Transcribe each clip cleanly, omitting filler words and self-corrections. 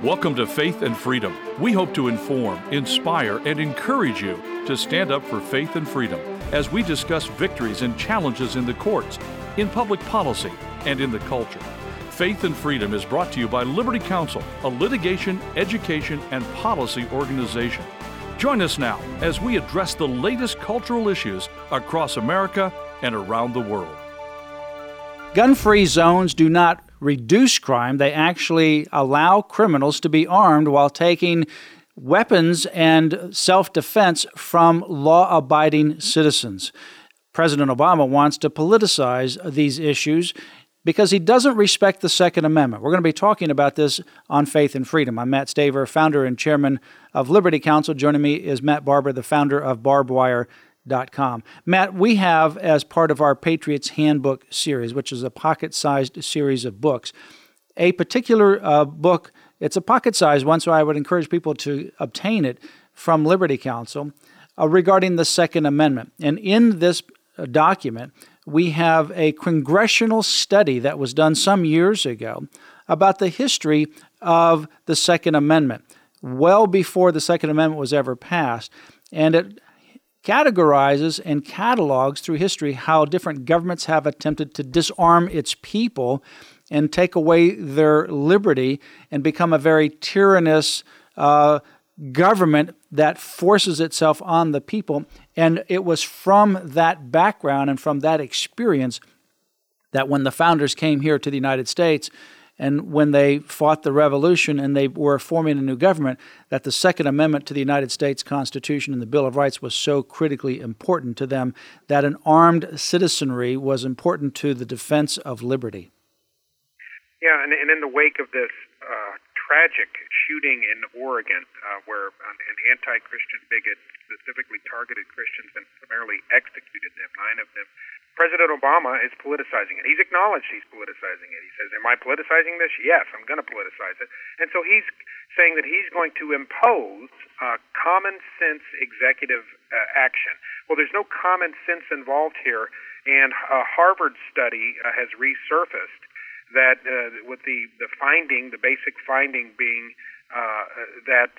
Welcome to Faith and Freedom. We hope to inform, inspire, and encourage you to stand up for faith and freedom as we discuss victories and challenges in the courts, in public policy, and in the culture. Faith and Freedom is brought to you by Liberty Counsel, a litigation, education, and policy organization. Join us now as we address the latest cultural issues across America and around the world. Gun-free zones do not reduce crime. They actually allow criminals to be armed while taking weapons and self-defense from law-abiding citizens. President Obama wants to politicize these issues because he doesn't respect the Second Amendment. We're going to be talking about this on Faith and Freedom. I'm Matt Staver, founder and chairman of Liberty Counsel. Joining me is Matt Barber, the founder of BarbedWire.com. Matt, we have, as part of our Patriots Handbook series, which is a pocket-sized series of books, a particular book. It's a pocket-sized one, so I would encourage people to obtain it from Liberty Counsel regarding the Second Amendment. And in this document, we have a congressional study that was done some years ago about the history of the Second Amendment, well before the Second Amendment was ever passed. And it categorizes and catalogs through history how different governments have attempted to disarm its people and take away their liberty and become a very tyrannous government that forces itself on the people. And it was from that background and from that experience that when the founders came here to the United States and when they fought the revolution and they were forming a new government, that the Second Amendment to the United States Constitution and the Bill of Rights was so critically important to them that an armed citizenry was important to the defense of liberty. Yeah, and in the wake of this tragic shooting in Oregon, where an anti-Christian bigot specifically targeted Christians and summarily executed them, 9 of them, President Obama is politicizing it. He's acknowledged he's politicizing it. He says, am I politicizing this? Yes, I'm going to politicize it. And so he's saying that he's going to impose common sense executive action. Well, there's no common sense involved here, and a Harvard study has resurfaced that with the basic finding being that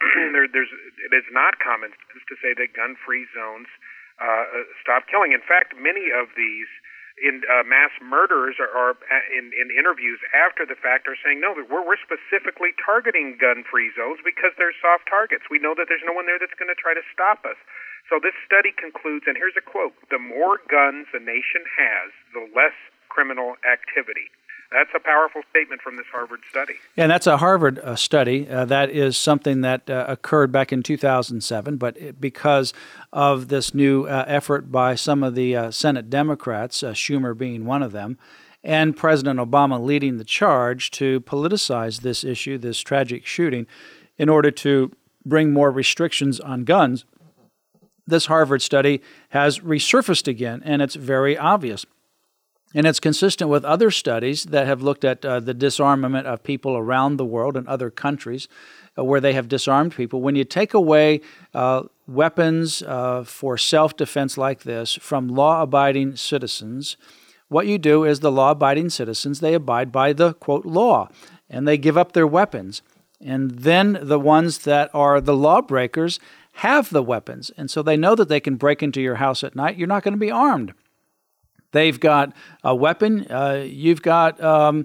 it is not common sense to say that gun-free zones stop killing. In fact, many of these mass murderers are in interviews after the fact are saying, no, we're specifically targeting gun-free zones because they're soft targets. We know that there's no one there that's going to try to stop us. So this study concludes, and here's a quote, the more guns a nation has, the less criminal activity. That's a powerful statement from this Harvard study. And that's a Harvard study. That is something that occurred back in 2007, but because of this new effort by some of the Senate Democrats, Schumer being one of them, and President Obama leading the charge to politicize this issue, this tragic shooting, in order to bring more restrictions on guns, this Harvard study has resurfaced again, and it's very obvious. And it's consistent with other studies that have looked at the disarmament of people around the world and other countries where they have disarmed people. When you take away weapons for self-defense like this from law-abiding citizens, what you do is the law-abiding citizens, they abide by the, quote, law, and they give up their weapons. And then the ones that are the lawbreakers have the weapons. And so they know that they can break into your house at night. You're not going to be armed. They've got a weapon. You've got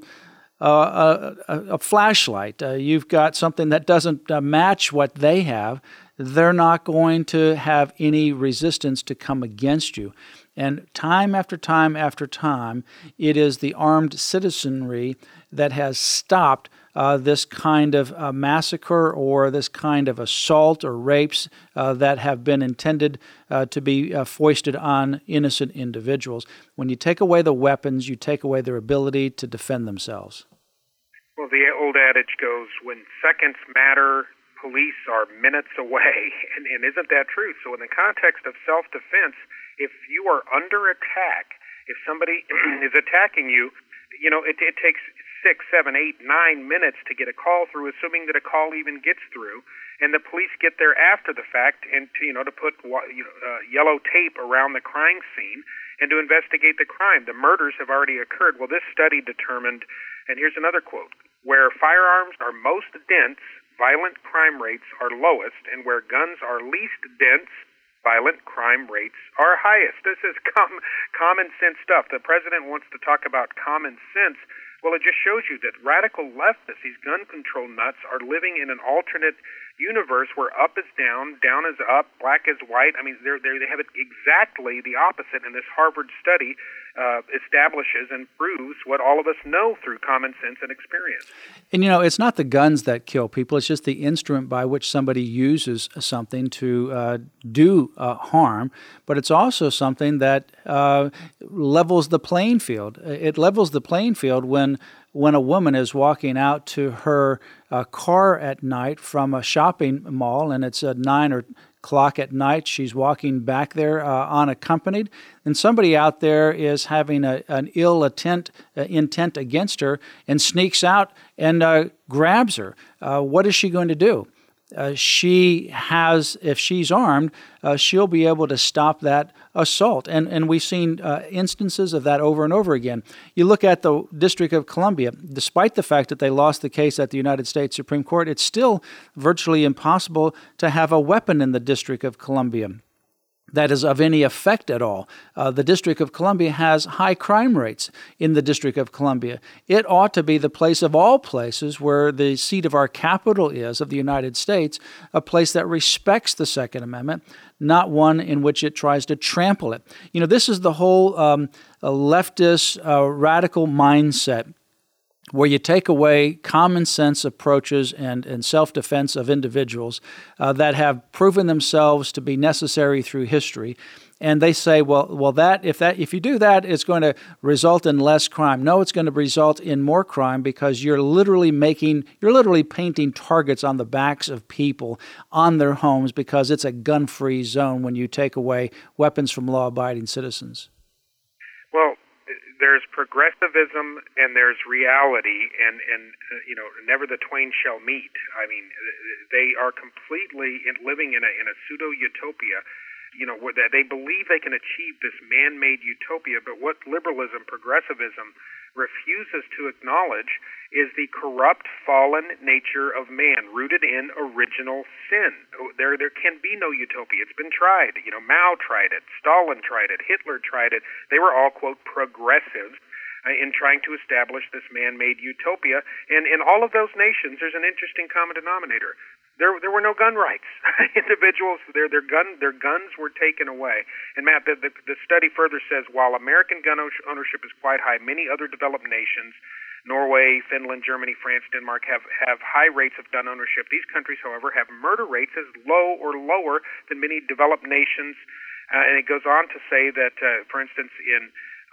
a flashlight. You've got something that doesn't match what they have. They're not going to have any resistance to come against you. And time after time after time, it is the armed citizenry that has stopped this kind of massacre or this kind of assault or rapes that have been intended to be foisted on innocent individuals. When you take away the weapons, you take away their ability to defend themselves. Well, the old adage goes, when seconds matter, police are minutes away. And isn't that true? So in the context of self-defense, if you are under attack, if somebody is attacking you, it takes 6, 7, 8, 9 minutes to get a call through, assuming that a call even gets through, and the police get there after the fact and to put yellow tape around the crime scene and to investigate the crime. The murders have already occurred. Well, this study determined, and here's another quote, Where firearms are most dense, violent crime rates are lowest, and where guns are least dense, violent crime rates are highest. This is common sense stuff. The president wants to talk about common sense. Well, it just shows you that radical leftists, these gun control nuts, are living in an alternate universe where up is down is up, black is white. I mean, they have it exactly the opposite, and this Harvard study establishes and proves what all of us know through common sense and experience. And, it's not the guns that kill people. It's just the instrument by which somebody uses something to do harm. But it's also something that levels the playing field. It levels the playing field when a woman is walking out to her car at night from a shopping mall, and it's 9 o'clock at night. She's walking back there unaccompanied, and somebody out there is having an ill intent against her and sneaks out and grabs her. What is she going to do? If she's armed, she'll be able to stop that assault. And we've seen instances of that over and over again. You look at the District of Columbia, despite the fact that they lost the case at the United States Supreme Court, it's still virtually impossible to have a weapon in the District of Columbia that is of any effect at all. The District of Columbia has high crime rates in the District of Columbia. It ought to be the place of all places where the seat of our capital is, of the United States, a place that respects the Second Amendment, not one in which it tries to trample it. This is the whole leftist radical mindset, where you take away common sense approaches and self-defense of individuals that have proven themselves to be necessary through history. And they say, if you do that, it's going to result in less crime. No, it's going to result in more crime, because you're literally painting targets on the backs of people on their homes, because it's a gun-free zone when you take away weapons from law-abiding citizens. Well, there's progressivism and there's reality, and never the twain shall meet. I mean, they are completely living in a pseudo utopia. Where they believe they can achieve this man-made utopia, but what liberalism, progressivism refuses to acknowledge is the corrupt, fallen nature of man, rooted in original sin. There can be no utopia. It's been tried. Mao tried it. Stalin tried it. Hitler tried it. They were all, quote, progressives in trying to establish this man-made utopia. And in all of those nations, there's an interesting common denominator. There were no gun rights. Individuals, their guns were taken away. And Matt, the study further says, while American gun ownership is quite high, many other developed nations, Norway, Finland, Germany, France, Denmark, have high rates of gun ownership. These countries, however, have murder rates as low or lower than many developed nations. And it goes on to say that, for instance, in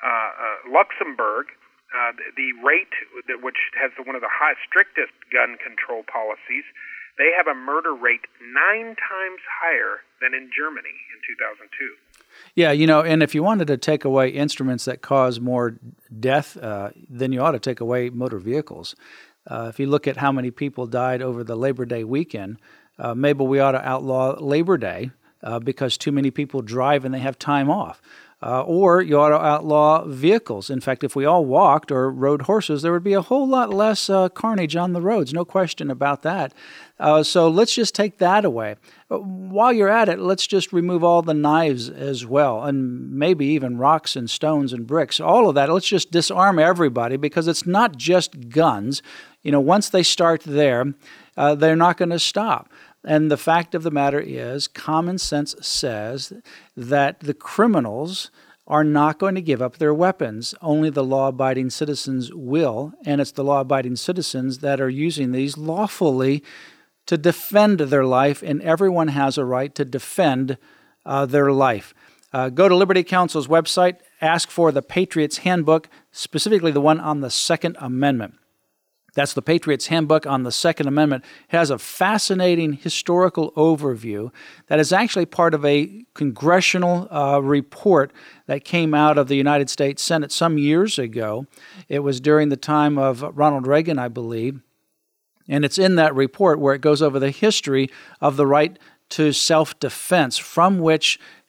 Luxembourg, the rate which has one of the strictest gun control policies, they have a murder rate 9 times higher than in Germany in 2002. Yeah, and if you wanted to take away instruments that cause more death, then you ought to take away motor vehicles. If you look at how many people died over the Labor Day weekend, maybe we ought to outlaw Labor Day because too many people drive and they have time off. Or you ought to outlaw vehicles. In fact, if we all walked or rode horses, there would be a whole lot less carnage on the roads, no question about that. So let's just take that away. While you're at it, let's just remove all the knives as well, and maybe even rocks and stones and bricks, all of that. Let's just disarm everybody, because it's not just guns. Once they start there, they're not going to stop. And the fact of the matter is, common sense says that the criminals are not going to give up their weapons. Only the law-abiding citizens will, and it's the law-abiding citizens that are using these lawfully to defend their life, and everyone has a right to defend their life. Go to Liberty Counsel's website, ask for the Patriot's Handbook, specifically the one on the Second Amendment. That's the Patriot's Handbook on the Second Amendment. It has a fascinating historical overview that is actually part of a congressional report that came out of the United States Senate some years ago. It was during the time of Ronald Reagan, I believe. And it's in that report where it goes over the history of the right to self-defense, from which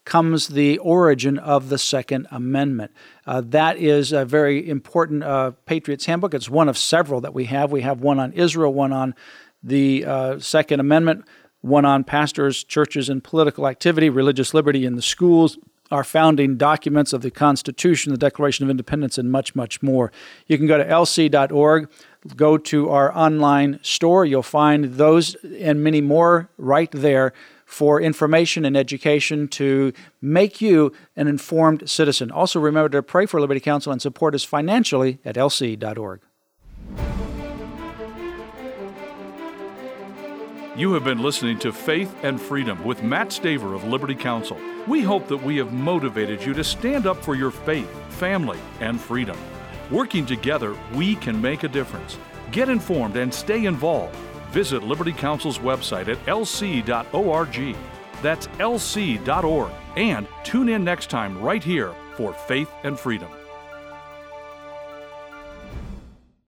comes the origin of the Second Amendment. That is a very important Patriot's Handbook. It's one of several that we have. We have one on Israel, one on the Second Amendment, one on pastors, churches, and political activity, religious liberty in the schools, our founding documents of the Constitution, the Declaration of Independence, and much, much more. You can go to lc.org, go to our online store. You'll find those and many more right there for information and education to make you an informed citizen. Also, remember to pray for Liberty Counsel and support us financially at lc.org. You have been listening to Faith and Freedom with Matt Staver of Liberty Counsel. We hope that we have motivated you to stand up for your faith, family, and freedom. Working together, we can make a difference. Get informed and stay involved. Visit Liberty Counsel's website at lc.org. That's lc.org. And tune in next time right here for Faith and Freedom.